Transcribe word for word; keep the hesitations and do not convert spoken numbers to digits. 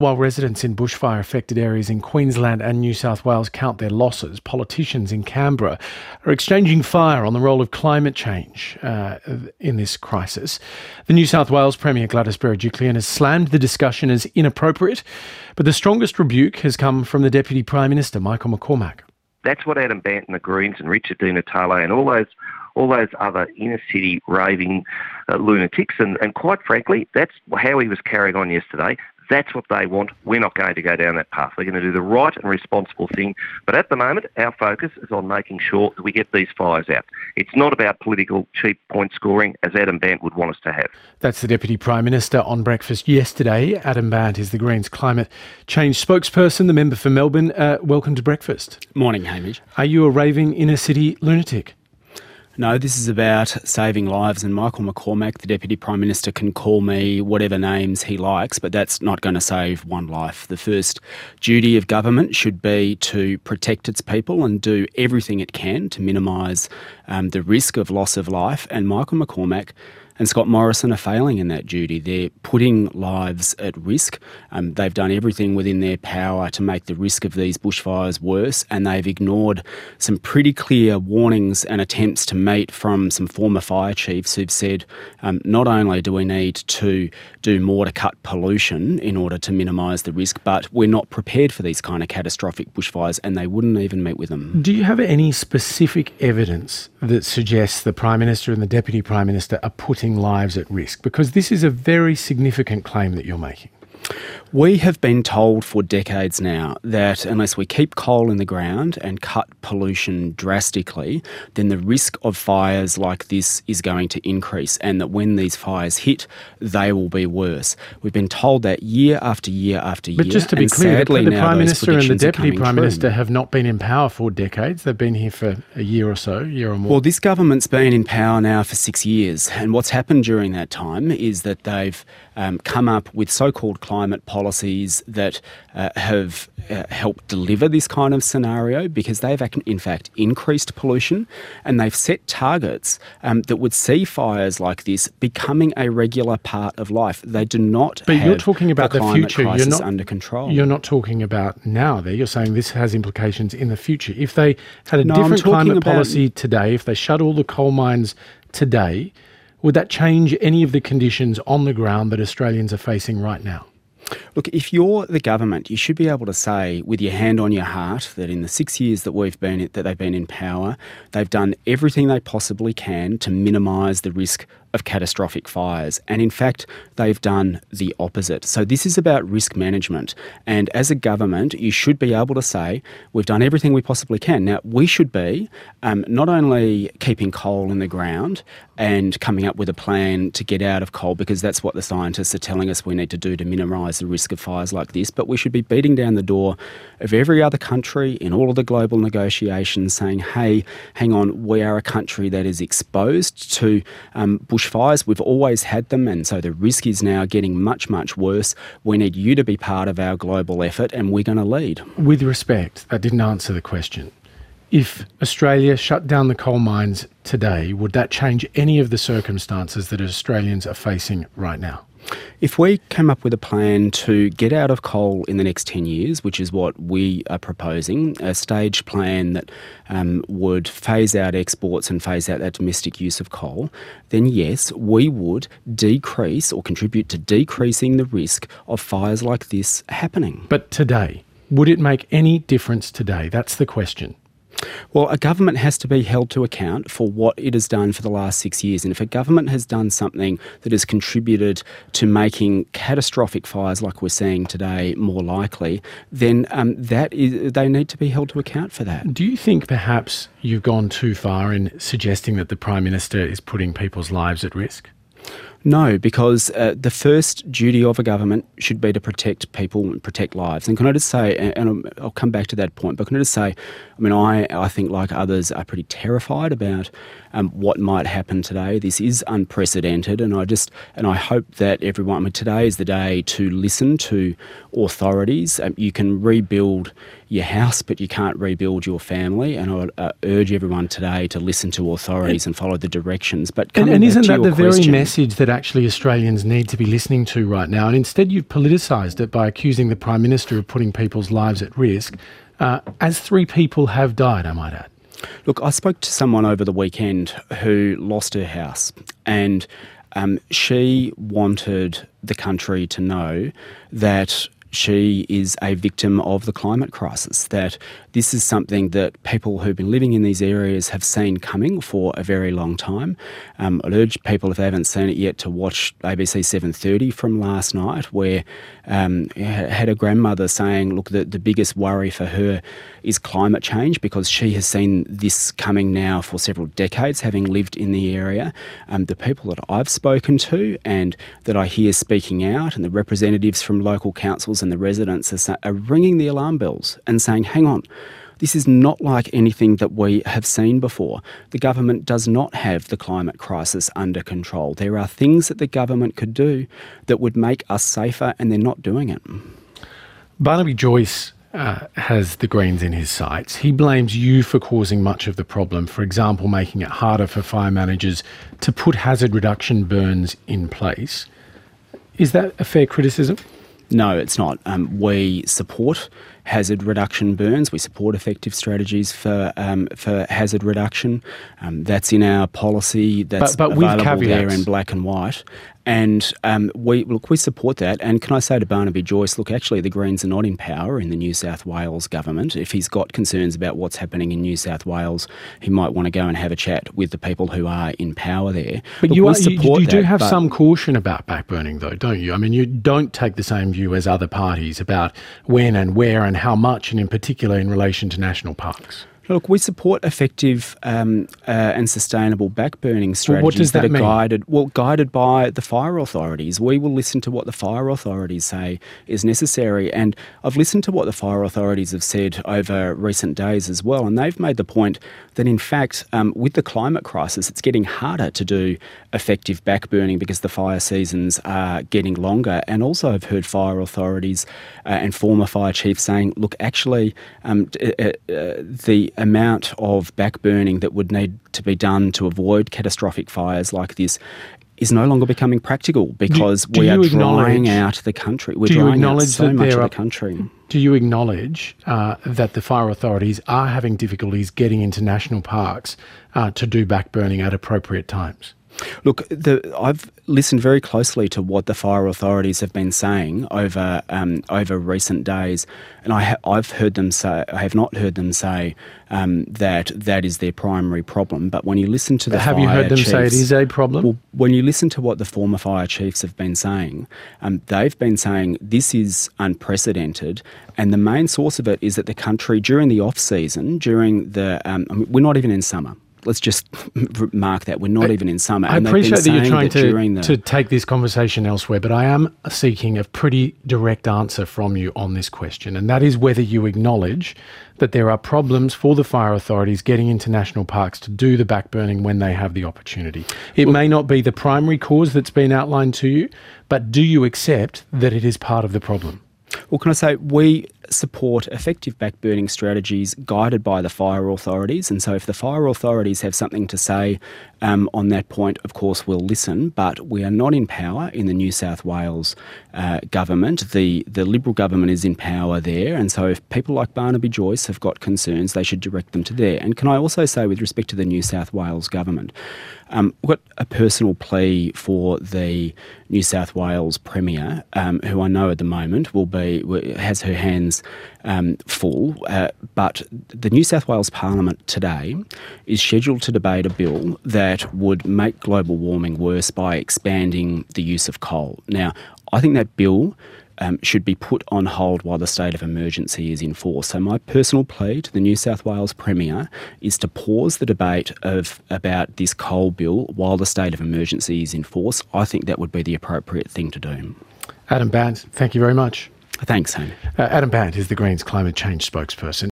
While residents in bushfire-affected areas in Queensland and New South Wales count their losses, politicians in Canberra are exchanging fire on the role of climate change uh, in this crisis. The New South Wales Premier Gladys Berejiklian has slammed the discussion as inappropriate, but the strongest rebuke has come from the Deputy Prime Minister, Michael McCormack. That's what Adam Bandt and the Greens and Richard Di Natale and all those all those other inner-city raving uh, lunatics, and, and quite frankly, that's how he was carrying on yesterday. That's what they want. We're not going to go down that path. We're going to do the right and responsible thing. But at the moment, our focus is on making sure that we get these fires out. It's not about political cheap point scoring, as Adam Bandt would want us to have. That's the Deputy Prime Minister on Breakfast yesterday. Adam Bandt is the Greens climate change spokesperson, the member for Melbourne. Uh, welcome to Breakfast. Morning, Hamish. Are you a raving inner-city lunatic? No, this is about saving lives, and Michael McCormack, the Deputy Prime Minister, can call me whatever names he likes, but that's not going to save one life. The first duty of government should be to protect its people and do everything it can to minimise um, the risk of loss of life, and Michael McCormack and Scott Morrison are failing in that duty. They're putting lives at risk. Um, they've done everything within their power to make the risk of these bushfires worse, and they've ignored some pretty clear warnings and attempts to meet from some former fire chiefs who've said um, not only do we need to do more to cut pollution in order to minimise the risk, but we're not prepared for these kind of catastrophic bushfires, and they wouldn't even meet with them. Do you have any specific evidence that suggests the Prime Minister and the Deputy Prime Minister are putting lives at risk? Because this is a very significant claim that you're making. We have been told for decades now that unless we keep coal in the ground and cut pollution drastically, then the risk of fires like this is going to increase, and that when these fires hit, they will be worse. We've been told that year after year after year. But just to be clear, the, the Prime Minister and the Deputy Prime Minister have not been in power for decades. They've been here for a year or so, a year or more. Well, this government's been in power now for six years, and what's happened during that time is that they've um, come up with so-called climate policies policies that uh, have uh, helped deliver this kind of scenario, because they've in fact increased pollution, and they've set targets um, that would see fires like this becoming a regular part of life. They do not but have you're talking about the, the climate future. crisis You're not under control. You're not talking about now there. You're saying this has implications in the future. If they had a no, different climate about... policy today, if they shut all the coal mines today, would that change any of the conditions on the ground that Australians are facing right now? Look, if you're the government, you should be able to say with your hand on your heart that in the six years that we've been that they've been in power, they've done everything they possibly can to minimise the risk of catastrophic fires. And in fact, they've done the opposite. So this is about risk management. And as a government, you should be able to say, we've done everything we possibly can. Now, we should be um, not only keeping coal in the ground and coming up with a plan to get out of coal, because that's what the scientists are telling us we need to do to minimise the risk of fires like this, but we should be beating down the door of every other country in all of the global negotiations saying, hey, hang on, we are a country that is exposed to um, bushfires. We've always had them, and so the risk is now getting much, much worse. We need you to be part of our global effort, and we're going to lead. With respect, that didn't answer the question. If Australia shut down the coal mines today, would that change any of the circumstances that Australians are facing right now? If we came up with a plan to get out of coal in the next ten years, which is what we are proposing, a staged plan that um, would phase out exports and phase out that domestic use of coal, then yes, we would decrease or contribute to decreasing the risk of fires like this happening. But today, would it make any difference today? That's the question. Well, a government has to be held to account for what it has done for the last six years. And if a government has done something that has contributed to making catastrophic fires like we're seeing today more likely, then um, that is, they need to be held to account for that. Do you think perhaps you've gone too far in suggesting that the Prime Minister is putting people's lives at risk? No, because uh, the first duty of a government should be to protect people and protect lives. And can I just say, and I'll come back to that point, but can I just say, I mean, I, I think like others are pretty terrified about um, what might happen today. This is unprecedented, and I just, and I hope that everyone, I mean, today is the day to listen to authorities. Um, you can rebuild your house, but you can't rebuild your family. And I would uh, urge everyone today to listen to authorities and, and follow the directions. But and, and isn't that the question, very message that actually Australians need to be listening to right now, and instead you've politicised it by accusing the Prime Minister of putting people's lives at risk, uh, as three people have died, I might add. Look, I spoke to someone over the weekend who lost her house, and um, she wanted the country to know that she is a victim of the climate crisis, that this is something that people who've been living in these areas have seen coming for a very long time. Um, I'd urge people, if they haven't seen it yet, to watch A B C seven thirty from last night, where um, had a grandmother saying, look, the, the biggest worry for her is climate change, because she has seen this coming now for several decades, having lived in the area. Um, the people that I've spoken to and that I hear speaking out, and the representatives from local councils and the residents are, are ringing the alarm bells and saying, hang on, this is not like anything that we have seen before. The government does not have the climate crisis under control. There are things that the government could do that would make us safer, and they're not doing it. Barnaby Joyce uh, has the Greens in his sights. He blames you for causing much of the problem, for example, making it harder for fire managers to put hazard reduction burns in place. Is that a fair criticism? No, it's not. Um, we support hazard reduction burns. We support effective strategies for um, for hazard reduction. Um, that's in our policy. That's but, but with available caveats. there in black and white. And um, we look, we support that. And can I say to Barnaby Joyce, look, actually the Greens are not in power in the New South Wales government. If he's got concerns about what's happening in New South Wales, he might want to go and have a chat with the people who are in power there. But look, you, are, you, you, you do that, have but some caution about backburning, though, don't you? I mean, you don't take the same view as other parties about when and where and how much, and in particular in relation to national parks. Look, we support effective um, uh, and sustainable backburning strategies well, what does that, that are mean? guided, well, guided by the fire authorities. We will listen to what the fire authorities say is necessary, and I've listened to what the fire authorities have said over recent days as well, and they've made the point that in fact, um, with the climate crisis, it's getting harder to do effective backburning because the fire seasons are getting longer. And also I've heard fire authorities uh, and former fire chiefs saying, look, actually, um, uh, uh, the amount of backburning that would need to be done to avoid catastrophic fires like this is no longer becoming practical because do, do we are acknowledge- drying out the country. We're do you drying out acknowledge so that much of there the are- country. Do you acknowledge uh, that the fire authorities are having difficulties getting into national parks uh, to do backburning at appropriate times? Look, the, I've listened very closely to what the fire authorities have been saying over um, over recent days, and I ha- I've heard them say, I have not heard them say um, that that is their primary problem. But when you listen to the Have fire you heard them chiefs, say it is a problem? Well, when you listen to what the former fire chiefs have been saying, um, they've been saying this is unprecedented, and the main source of it is that the country during the off season, during the um, I mean, we're not even in summer. Let's just mark that. We're not I, even in summer. I and appreciate that you're trying that to, the, to take this conversation elsewhere, but I am seeking a pretty direct answer from you on this question, and that is whether you acknowledge that there are problems for the fire authorities getting into national parks to do the backburning when they have the opportunity. It well, may not be the primary cause that's been outlined to you, but do you accept that it is part of the problem? Well, can I say, we support effective backburning strategies guided by the fire authorities, and so if the fire authorities have something to say um, on that point, of course we'll listen, but we are not in power in the New South Wales uh, government. The, the Liberal government is in power there, and so if people like Barnaby Joyce have got concerns, they should direct them to there. And can I also say, with respect to the New South Wales government, Um, I've got a personal plea for the New South Wales Premier, um, who I know at the moment will be has her hands um, full, uh, but the New South Wales Parliament today is scheduled to debate a bill that would make global warming worse by expanding the use of coal. Now, I think that bill Um, should be put on hold while the state of emergency is in force. So my personal plea to the New South Wales Premier is to pause the debate of about this coal bill while the state of emergency is in force. I think that would be the appropriate thing to do. Adam Bandt, thank you very much. Thanks, Hamish. Uh, Adam Bandt is the Greens climate change spokesperson.